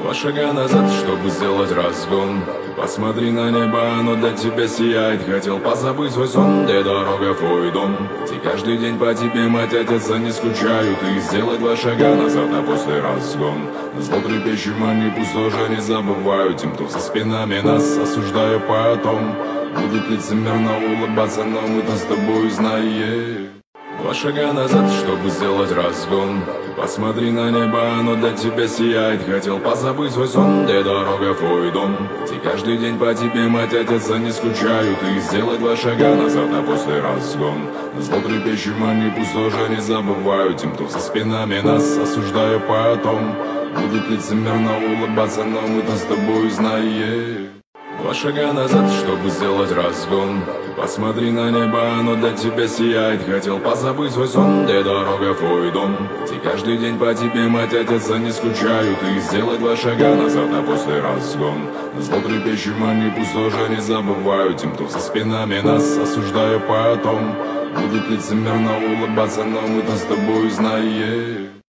Два шага назад, чтобы сделать разгон. Посмотри на небо, оно для тебя сияет. Хотел позабыть свой сон, где дорога твой дом. И каждый день по тебе мать, отец, не скучают. И сделай два шага назад, а после разгон. Зло трепещем, они пусть тоже не забывают. Тем, кто за спинами нас осуждая потом, будут лицемерно улыбаться, но мы-то с тобой знаем. Два шага назад, чтобы сделать разгон. Посмотри на небо, оно для тебя сияет. Хотел позабыть свой сон, где дорога твой дом. И каждый день по тебе мать, отец, не скучают. И сделай два шага назад, а после разгон. Зло трепещем, они пусть тоже не забывают. Тем, кто за спинами нас осуждая потом, будут лицемерно улыбаться, но мы-то с тобой знаем. Два шага назад, чтобы сделать разгон. Посмотри на небо, оно для тебя сияет. Хотел позабыть свой сон, где дорога твой дом. И каждый день по тебе мать, отец, не скучают. И сделай два шага назад, а после разгон. Зло трепещем, они пусть тоже не забывают. Тем, кто за спинами нас осуждая потом, будут лицемерно улыбаться, но мы-то с тобой знаем.